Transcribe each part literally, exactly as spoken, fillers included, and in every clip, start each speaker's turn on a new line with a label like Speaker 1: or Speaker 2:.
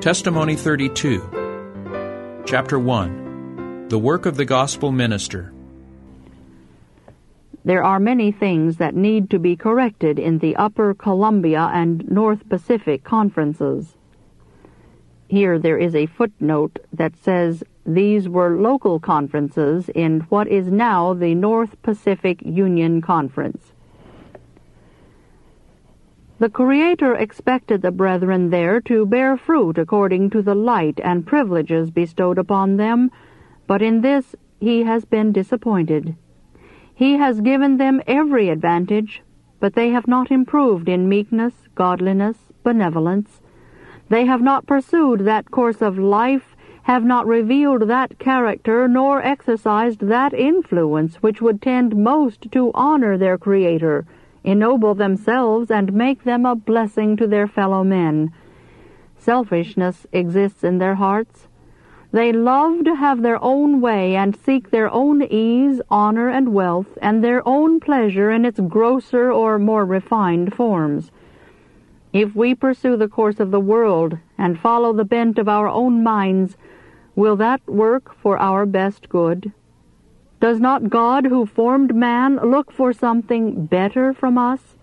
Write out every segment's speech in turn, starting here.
Speaker 1: Testimony thirty-two. Chapter one. The Work of the Gospel Minister.
Speaker 2: There are many things that need to be corrected in the Upper Columbia and North Pacific conferences. Here there is a footnote that says these were local conferences in what is now the North Pacific Union Conference. The Creator expected the brethren there to bear fruit according to the light and privileges bestowed upon them, but in this he has been disappointed. He has given them every advantage, but they have not improved in meekness, godliness, benevolence. They have not pursued that course of life, have not revealed that character, nor exercised that influence which would tend most to honor their Creator, ennoble themselves, and make them a blessing to their fellow men. Selfishness exists in their hearts. They love to have their own way and seek their own ease, honor, and wealth, and their own pleasure in its grosser or more refined forms. If we pursue the course of the world and follow the bent of our own minds, will that work for our best good? Does not God, who formed man, look for something better from us?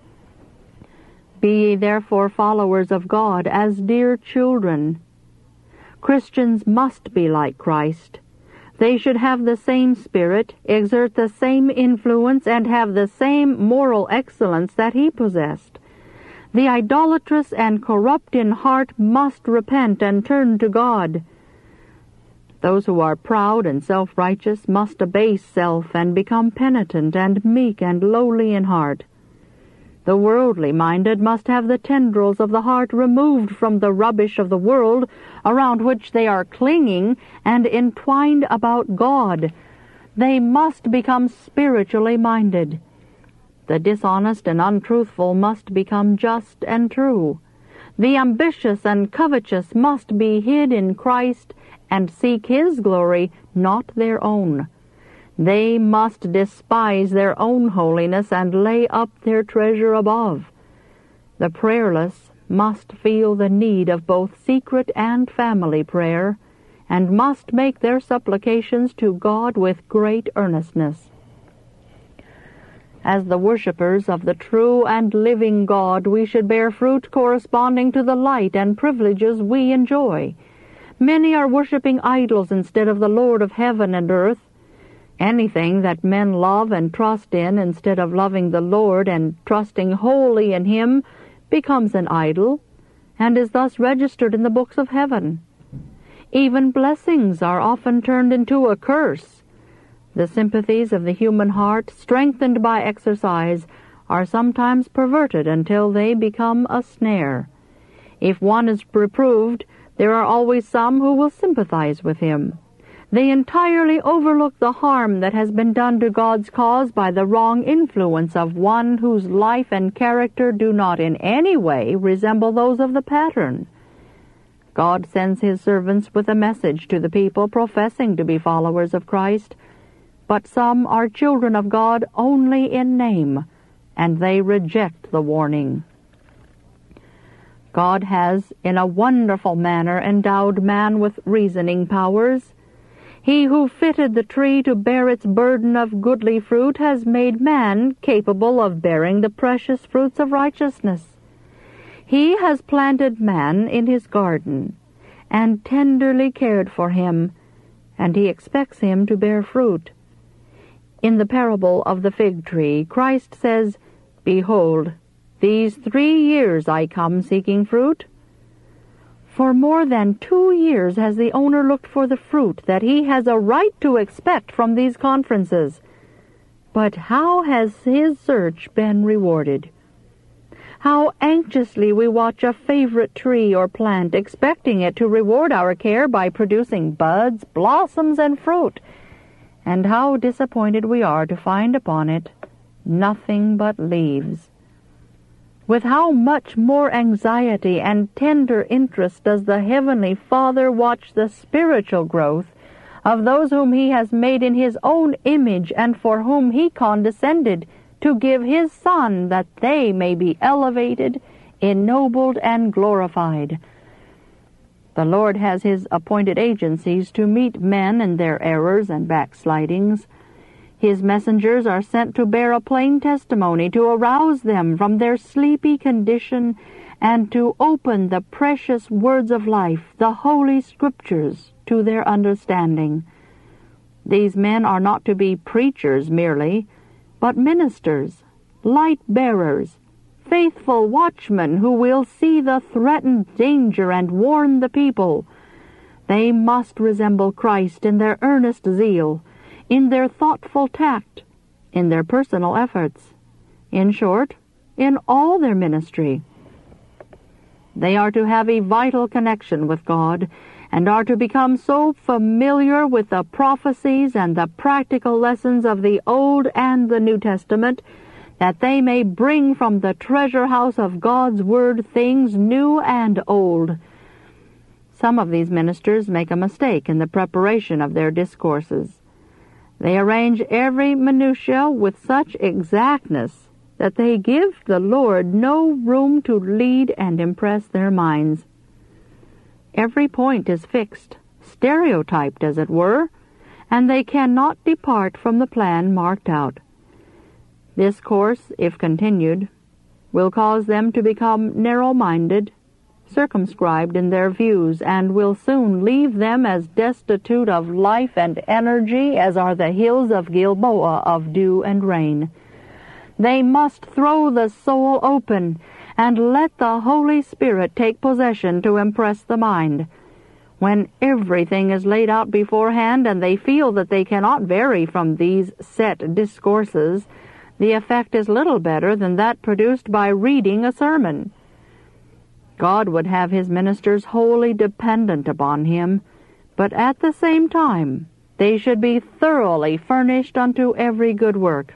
Speaker 2: Be ye therefore followers of God as dear children. Christians must be like Christ. They should have the same spirit, exert the same influence, and have the same moral excellence that he possessed. The idolatrous and corrupt in heart must repent and turn to God. Those who are proud and self-righteous must abase self and become penitent and meek and lowly in heart. The worldly-minded must have the tendrils of the heart removed from the rubbish of the world around which they are clinging and entwined about God. They must become spiritually minded. The dishonest and untruthful must become just and true. The ambitious and covetous must be hid in Christ and seek His glory, not their own. They must despise their own holiness and lay up their treasure above. The prayerless must feel the need of both secret and family prayer, and must make their supplications to God with great earnestness. As the worshippers of the true and living God, we should bear fruit corresponding to the light and privileges we enjoy. Many are worshipping idols instead of the Lord of heaven and earth. Anything that men love and trust in instead of loving the Lord and trusting wholly in Him becomes an idol, and is thus registered in the books of heaven. Even blessings are often turned into a curse. The sympathies of the human heart, strengthened by exercise, are sometimes perverted until they become a snare. If one is reproved, there are always some who will sympathize with him. They entirely overlook the harm that has been done to God's cause by the wrong influence of one whose life and character do not in any way resemble those of the pattern. God sends His servants with a message to the people professing to be followers of Christ, but some are children of God only in name, and they reject the warning. God has, in a wonderful manner, endowed man with reasoning powers. He who fitted the tree to bear its burden of goodly fruit has made man capable of bearing the precious fruits of righteousness. He has planted man in his garden, and tenderly cared for him, and he expects him to bear fruit. In the parable of the fig tree, Christ says, "Behold, these three years I come seeking fruit." For more than two years has the owner looked for the fruit that he has a right to expect from these conferences. But how has his search been rewarded? How anxiously we watch a favorite tree or plant, expecting it to reward our care by producing buds, blossoms, and fruit, and how disappointed we are to find upon it nothing but leaves. With how much more anxiety and tender interest does the Heavenly Father watch the spiritual growth of those whom He has made in His own image and for whom He condescended to give His Son, that they may be elevated, ennobled, and glorified. The Lord has His appointed agencies to meet men in their errors and backslidings. His messengers are sent to bear a plain testimony, to arouse them from their sleepy condition, and to open the precious words of life, the Holy Scriptures, to their understanding. These men are not to be preachers merely, but ministers, light-bearers, faithful watchmen who will see the threatened danger and warn the people. They must resemble Christ in their earnest zeal, in their thoughtful tact, in their personal efforts, in short, in all their ministry. They are to have a vital connection with God, and are to become so familiar with the prophecies and the practical lessons of the Old and the New Testament that they may bring from the treasure house of God's Word things new and old. Some of these ministers make a mistake in the preparation of their discourses. They arrange every minutiae with such exactness that they give the Lord no room to lead and impress their minds. Every point is fixed, stereotyped as it were, and they cannot depart from the plan marked out. This course, if continued, will cause them to become narrow-minded, circumscribed in their views, and will soon leave them as destitute of life and energy as are the hills of Gilboa of dew and rain. They must throw the soul open and let the Holy Spirit take possession to impress the mind. When everything is laid out beforehand and they feel that they cannot vary from these set discourses, the effect is little better than that produced by reading a sermon. God would have His ministers wholly dependent upon Him, but at the same time they should be thoroughly furnished unto every good work.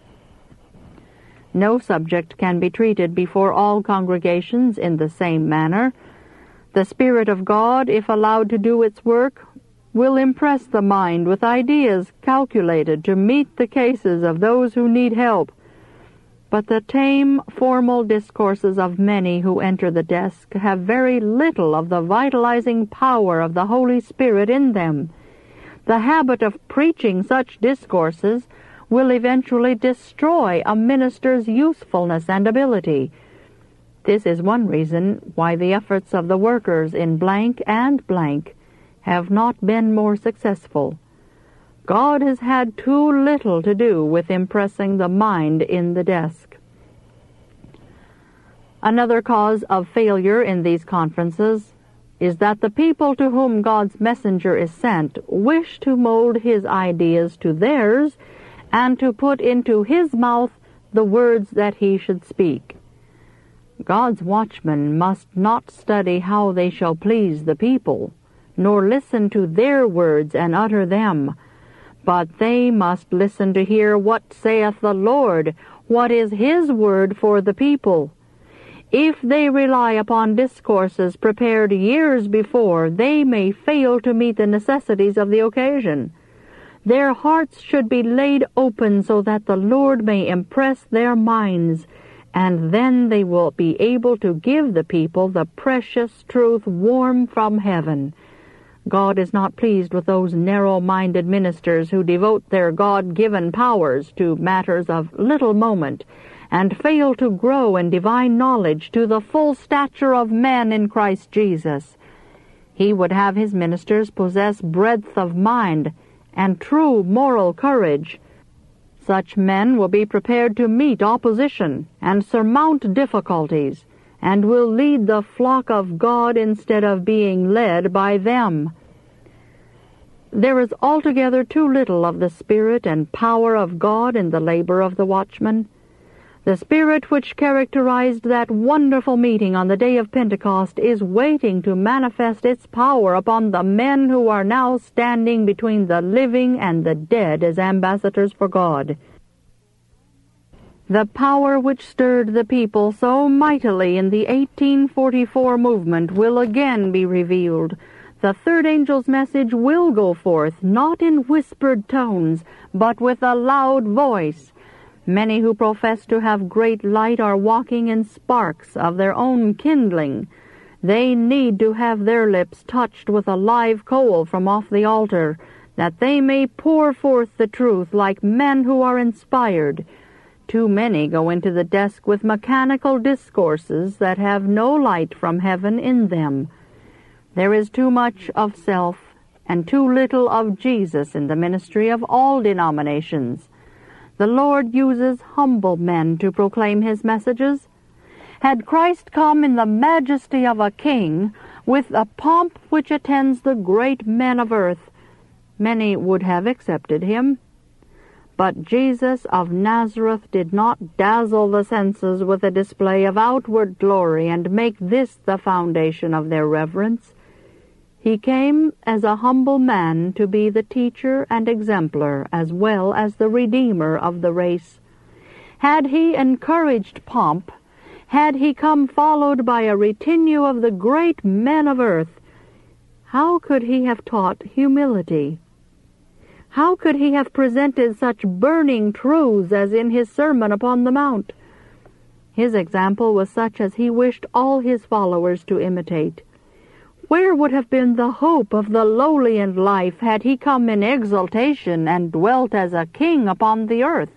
Speaker 2: No subject can be treated before all congregations in the same manner. The Spirit of God, if allowed to do its work, will impress the mind with ideas calculated to meet the cases of those who need help. But the tame, formal discourses of many who enter the desk have very little of the vitalizing power of the Holy Spirit in them. The habit of preaching such discourses will eventually destroy a minister's usefulness and ability. This is one reason why the efforts of the workers in blank and blank have not been more successful. God has had too little to do with impressing the mind in the desk. Another cause of failure in these conferences is that the people to whom God's messenger is sent wish to mold his ideas to theirs and to put into his mouth the words that he should speak. God's watchmen must not study how they shall please the people, nor listen to their words and utter them, but they must listen to hear what saith the Lord, what is His word for the people. If they rely upon discourses prepared years before, they may fail to meet the necessities of the occasion. Their hearts should be laid open so that the Lord may impress their minds, and then they will be able to give the people the precious truth warm from heaven. God is not pleased with those narrow-minded ministers who devote their God-given powers to matters of little moment and fail to grow in divine knowledge to the full stature of men in Christ Jesus. He would have His ministers possess breadth of mind and true moral courage. Such men will be prepared to meet opposition and surmount difficulties, and will lead the flock of God instead of being led by them. There is altogether too little of the Spirit and power of God in the labor of the watchman. The Spirit which characterized that wonderful meeting on the day of Pentecost is waiting to manifest its power upon the men who are now standing between the living and the dead as ambassadors for God. The power which stirred the people so mightily in the eighteen forty-four movement will again be revealed. The third angel's message will go forth, not in whispered tones, but with a loud voice. Many who profess to have great light are walking in sparks of their own kindling. They need to have their lips touched with a live coal from off the altar, that they may pour forth the truth like men who are inspired. Too many go into the desk with mechanical discourses that have no light from heaven in them. There is too much of self and too little of Jesus in the ministry of all denominations. The Lord uses humble men to proclaim his messages. Had Christ come in the majesty of a king, with the pomp which attends the great men of earth, many would have accepted him. But Jesus of Nazareth did not dazzle the senses with a display of outward glory and make this the foundation of their reverence. He came as a humble man to be the teacher and exemplar as well as the redeemer of the race. Had he encouraged pomp, had he come followed by a retinue of the great men of earth, how could he have taught humility? How could he have presented such burning truths as in his Sermon upon the Mount? His example was such as he wished all his followers to imitate. Where would have been the hope of the lowly in life had he come in exaltation and dwelt as a king upon the earth?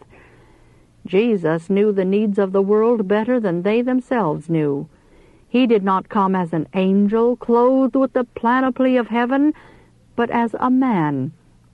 Speaker 2: Jesus knew the needs of the world better than they themselves knew. He did not come as an angel clothed with the panoply of heaven, but as a man.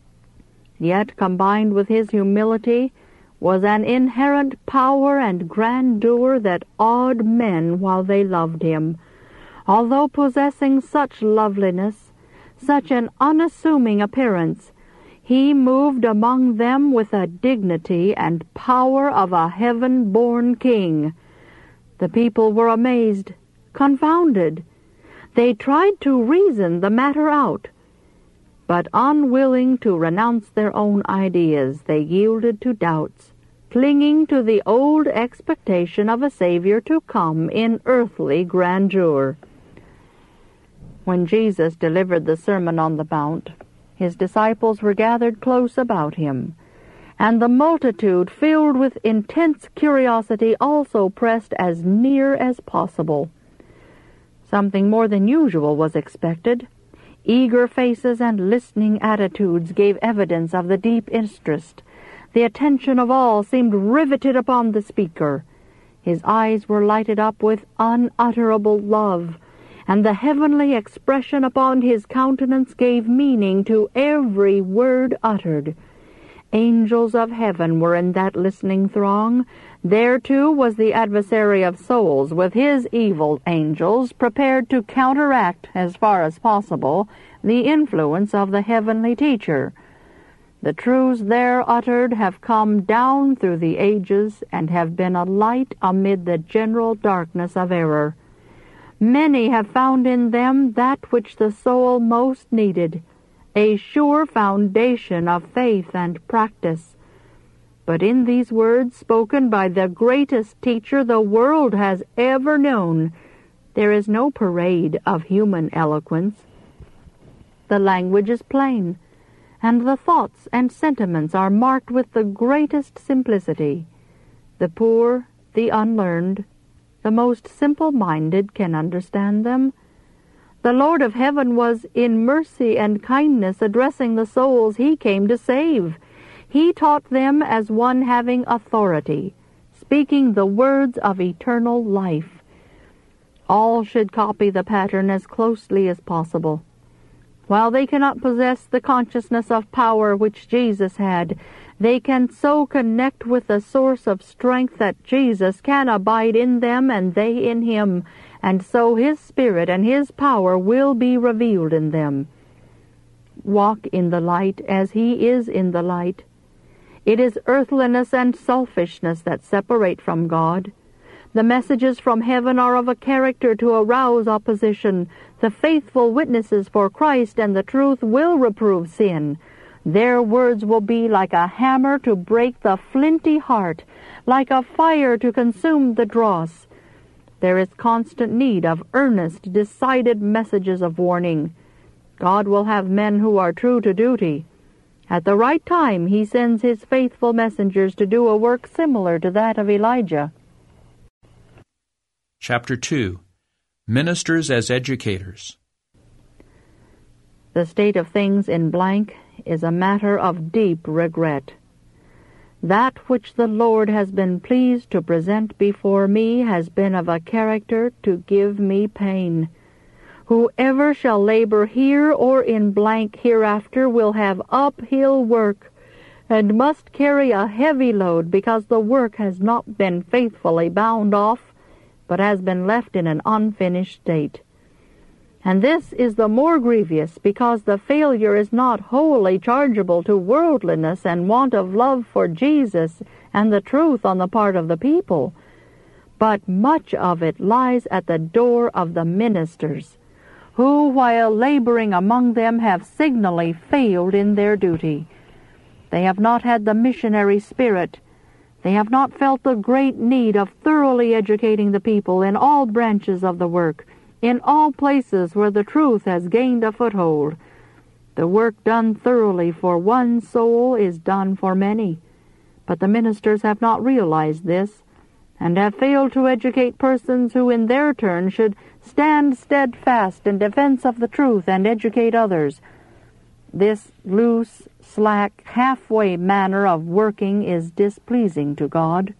Speaker 2: Yet combined with his humility was an inherent power and grandeur that awed men while they loved him. Although possessing such loveliness, such an unassuming appearance, he moved among them with the dignity and power of a heaven-born king. The people were amazed, confounded. They tried to reason the matter out, but unwilling to renounce their own ideas, they yielded to doubts, clinging to the old expectation of a Savior to come in earthly grandeur. When Jesus delivered the Sermon on the Mount, his disciples were gathered close about him, and the multitude, filled with intense curiosity, also pressed as near as possible. Something more than usual was expected. Eager faces and listening attitudes gave evidence of the deep interest. The attention of all seemed riveted upon the speaker. His eyes were lighted up with unutterable love, and the heavenly expression upon his countenance gave meaning to every word uttered. Angels of heaven were in that listening throng. There, too, was the adversary of souls, with his evil angels, prepared to counteract, as far as possible, the influence of the heavenly teacher. The truths there uttered have come down through the ages and have been a light amid the general darkness of error. Many have found in them that which the soul most needed, a sure foundation of faith and practice. But in these words, spoken by the greatest teacher the world has ever known, there is no parade of human eloquence. The language is plain, and the thoughts and sentiments are marked with the greatest simplicity. The poor, the unlearned, the most simple-minded can understand them. The Lord of heaven was in mercy and kindness addressing the souls he came to save. He taught them as one having authority, speaking the words of eternal life. All should copy the pattern as closely as possible. While they cannot possess the consciousness of power which Jesus had, they can so connect with the source of strength that Jesus can abide in them and they in him, and so his Spirit and his power will be revealed in them. Walk in the light as he is in the light. It is earthliness and selfishness that separate from God. The messages from heaven are of a character to arouse opposition. The faithful witnesses for Christ and the truth will reprove sin. Their words will be like a hammer to break the flinty heart, like a fire to consume the dross. There is constant need of earnest, decided messages of warning. God will have men who are true to duty. At the right time, he sends his faithful messengers to do a work similar to that of Elijah.
Speaker 1: Chapter two. Ministers as Educators.
Speaker 2: The state of things in blank is a matter of deep regret. That which the Lord has been pleased to present before me has been of a character to give me pain. Whoever shall labor here or in blank hereafter will have uphill work, and must carry a heavy load because the work has not been faithfully bound off, but has been left in an unfinished state. And this is the more grievous because the failure is not wholly chargeable to worldliness and want of love for Jesus and the truth on the part of the people, but much of it lies at the door of the ministers, who, while laboring among them, have signally failed in their duty. They have not had the missionary spirit. They have not felt the great need of thoroughly educating the people in all branches of the work, in all places where the truth has gained a foothold. The work done thoroughly for one soul is done for many, but the ministers have not realized this, and have failed to educate persons who in their turn should stand steadfast in defense of the truth and educate others. This loose, slack, halfway manner of working is displeasing to God.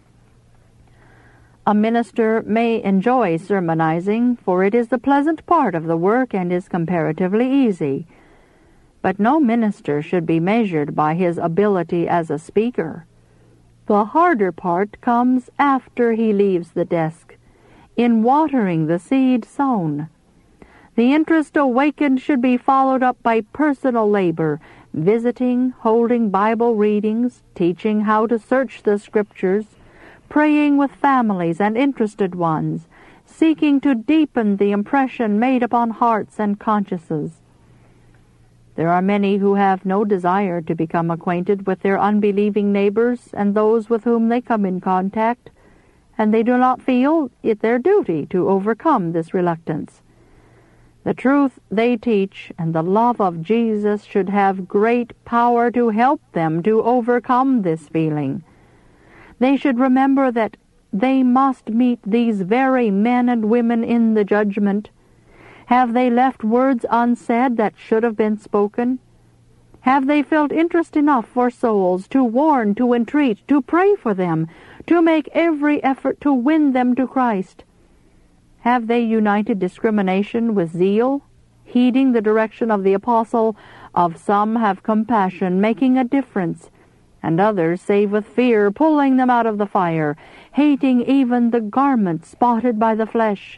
Speaker 2: A minister may enjoy sermonizing, for it is the pleasant part of the work and is comparatively easy. But no minister should be measured by his ability as a speaker. The harder part comes after he leaves the desk, in watering the seed sown. The interest awakened should be followed up by personal labor, visiting, holding Bible readings, teaching how to search the Scriptures, praying with families and interested ones, seeking to deepen the impression made upon hearts and consciences. There are many who have no desire to become acquainted with their unbelieving neighbors and those with whom they come in contact, and they do not feel it their duty to overcome this reluctance. The truth they teach and the love of Jesus should have great power to help them to overcome this feeling. They should remember that they must meet these very men and women in the judgment. Have they left words unsaid that should have been spoken? Have they felt interest enough for souls to warn, to entreat, to pray for them, to make every effort to win them to Christ? Have they united discrimination with zeal, heeding the direction of the apostle, "Of some have compassion, making a difference, and others save with fear, pulling them out of the fire, hating even the garment spotted by the flesh"?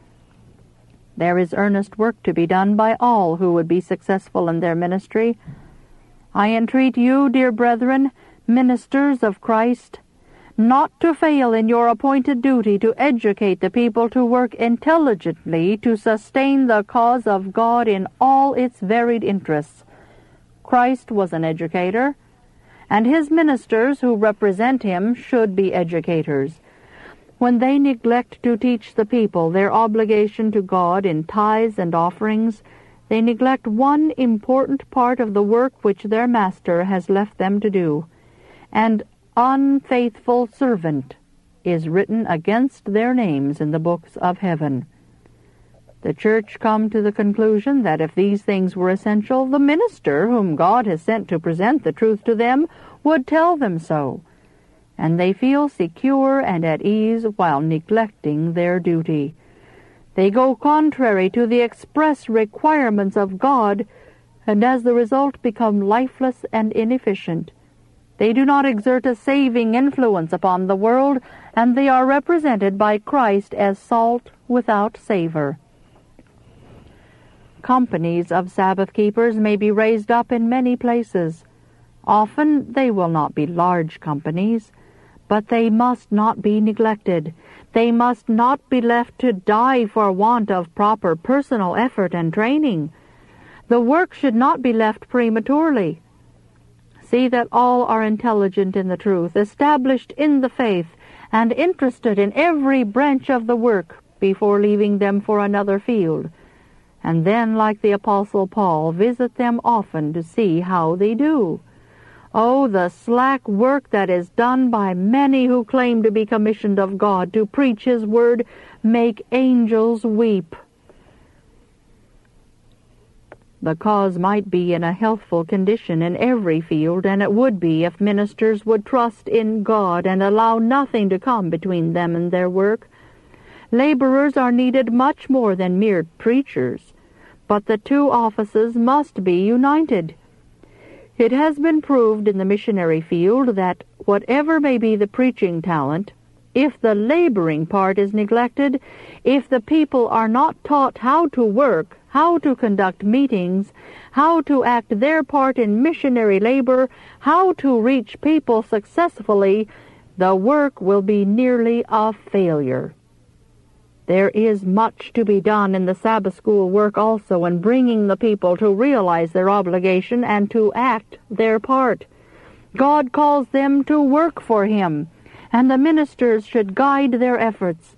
Speaker 2: There is earnest work to be done by all who would be successful in their ministry. I entreat you, dear brethren, ministers of Christ, not to fail in your appointed duty to educate the people to work intelligently to sustain the cause of God in all its varied interests. Christ was an educator, and his ministers who represent him should be educators. When they neglect to teach the people their obligation to God in tithes and offerings, they neglect one important part of the work which their Master has left them to do, and "unfaithful servant" is written against their names in the books of heaven. The church come to the conclusion that if these things were essential, the minister whom God has sent to present the truth to them would tell them so, and they feel secure and at ease while neglecting their duty. They go contrary to the express requirements of God, and as the result become lifeless and inefficient. They do not exert a saving influence upon the world, and they are represented by Christ as salt without savor. Companies of Sabbath keepers may be raised up in many places. Often they will not be large companies, but they must not be neglected. They must not be left to die for want of proper personal effort and training. The work should not be left prematurely. See that all are intelligent in the truth, established in the faith, and interested in every branch of the work before leaving them for another field. And then, like the Apostle Paul, visit them often to see how they do. Oh, the slack work that is done by many who claim to be commissioned of God to preach His word, make angels weep. The cause might be in a healthful condition in every field, and it would be if ministers would trust in God and allow nothing to come between them and their work. Laborers are needed much more than mere preachers, but the two offices must be united. It has been proved in the missionary field that whatever may be the preaching talent, if the laboring part is neglected, if the people are not taught how to work, how to conduct meetings, how to act their part in missionary labor, how to reach people successfully, the work will be nearly a failure. There is much to be done in the Sabbath school work also in bringing the people to realize their obligation and to act their part. God calls them to work for Him, and the ministers should guide their efforts.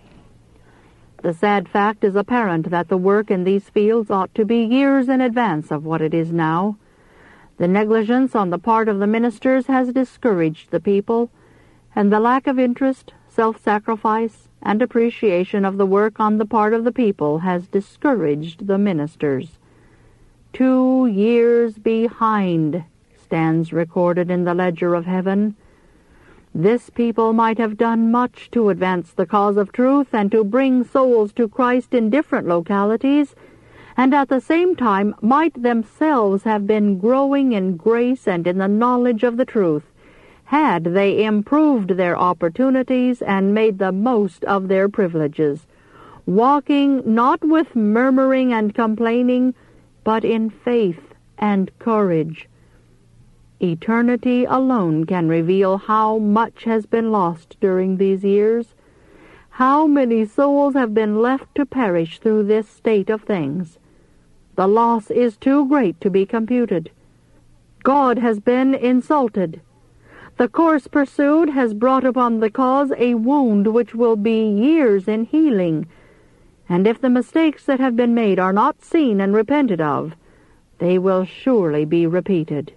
Speaker 2: The sad fact is apparent that the work in these fields ought to be years in advance of what it is now. The negligence on the part of the ministers has discouraged the people, and the lack of interest, self-sacrifice, and appreciation of the work on the part of the people has discouraged the ministers. Two years behind stands recorded in the ledger of heaven. This people might have done much to advance the cause of truth and to bring souls to Christ in different localities, and at the same time might themselves have been growing in grace and in the knowledge of the truth, had they improved their opportunities and made the most of their privileges, walking not with murmuring and complaining, but in faith and courage. Eternity alone can reveal how much has been lost during these years, how many souls have been left to perish through this state of things. The loss is too great to be computed. God has been insulted. The course pursued has brought upon the cause a wound which will be years in healing, and if the mistakes that have been made are not seen and repented of, they will surely be repeated.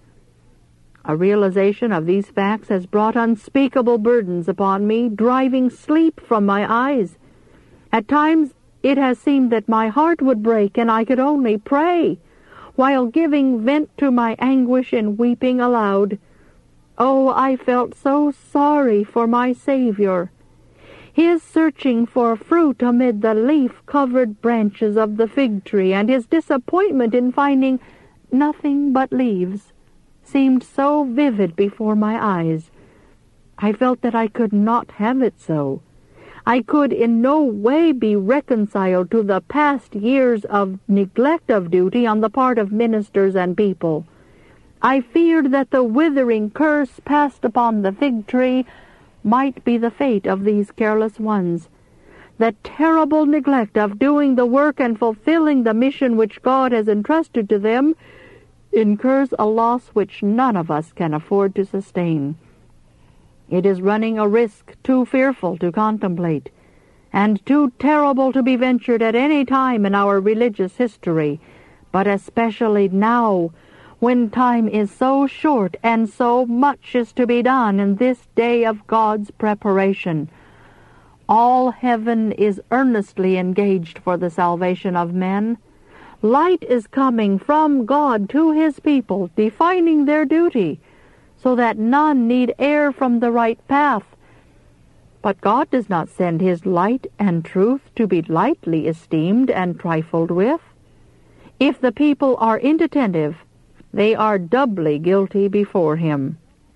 Speaker 2: A realization of these facts has brought unspeakable burdens upon me, driving sleep from my eyes. At times it has seemed that my heart would break and I could only pray, while giving vent to my anguish in weeping aloud. Oh, I felt so sorry for my Savior. His searching for fruit amid the leaf-covered branches of the fig tree, and his disappointment in finding nothing but leaves, seemed so vivid before my eyes. I felt that I could not have it so. I could in no way be reconciled to the past years of neglect of duty on the part of ministers and people. I feared that the withering curse passed upon the fig tree might be the fate of these careless ones. The terrible neglect of doing the work and fulfilling the mission which God has entrusted to them incurs a loss which none of us can afford to sustain. It is running a risk too fearful to contemplate, and too terrible to be ventured at any time in our religious history, but especially now, when time is so short and so much is to be done in this day of God's preparation. All heaven is earnestly engaged for the salvation of men. Light is coming from God to His people, defining their duty, so that none need err from the right path. But God does not send His light and truth to be lightly esteemed and trifled with. If the people are inattentive, they are doubly guilty before Him.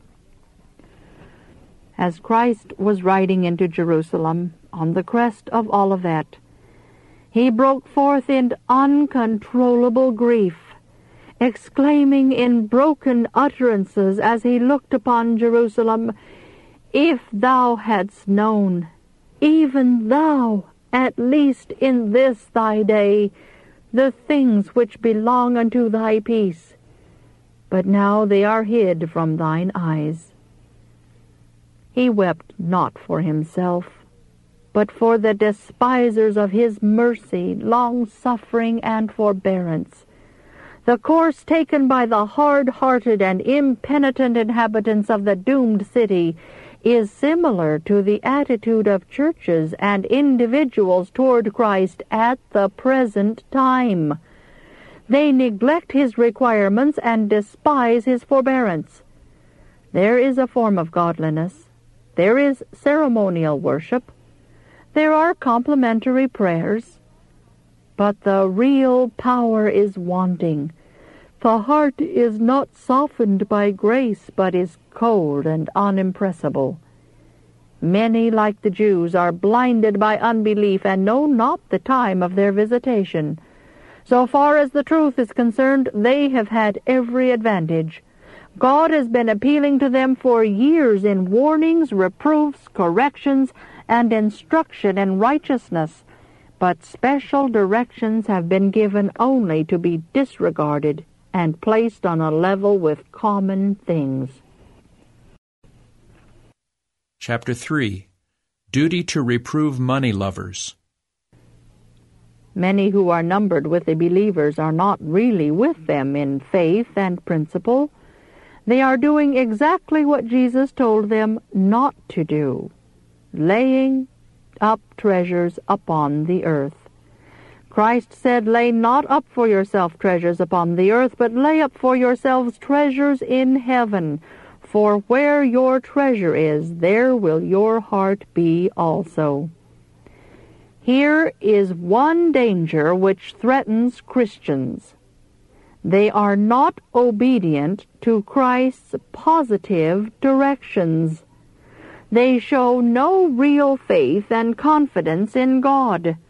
Speaker 2: As Christ was riding into Jerusalem on the crest of Olivet, He broke forth in uncontrollable grief, exclaiming in broken utterances as He looked upon Jerusalem, "If thou hadst known, even thou, at least in this thy day, the things which belong unto thy peace, but now they are hid from thine eyes." He wept not for Himself, but for the despisers of His mercy, long-suffering, and forbearance, The course taken by the hard-hearted and impenitent inhabitants of the doomed city is similar to the attitude of churches and individuals toward Christ at the present time. They neglect his requirements and despise his forbearance. There is a form of godliness. There is ceremonial worship. There are complimentary prayers. But the real power is wanting. The heart is not softened by grace, but is cold and unimpressible. Many, like the Jews, are blinded by unbelief and know not the time of their visitation. So far as the truth is concerned, they have had every advantage. God has been appealing to them for years in warnings, reproofs, corrections, and instruction in righteousness, but special directions have been given only to be disregarded and placed on a level with common things.
Speaker 1: Chapter three. Duty to reprove money lovers.
Speaker 2: Many who are numbered with the believers are not really with them in faith and principle. They are doing exactly what Jesus told them not to do, laying up treasures upon the earth. Christ said, "Lay not up for yourself treasures upon the earth, but lay up for yourselves treasures in heaven. For where your treasure is, there will your heart be also." Here is one danger which threatens Christians. They are not obedient to Christ's positive directions. They show no real faith and confidence in God.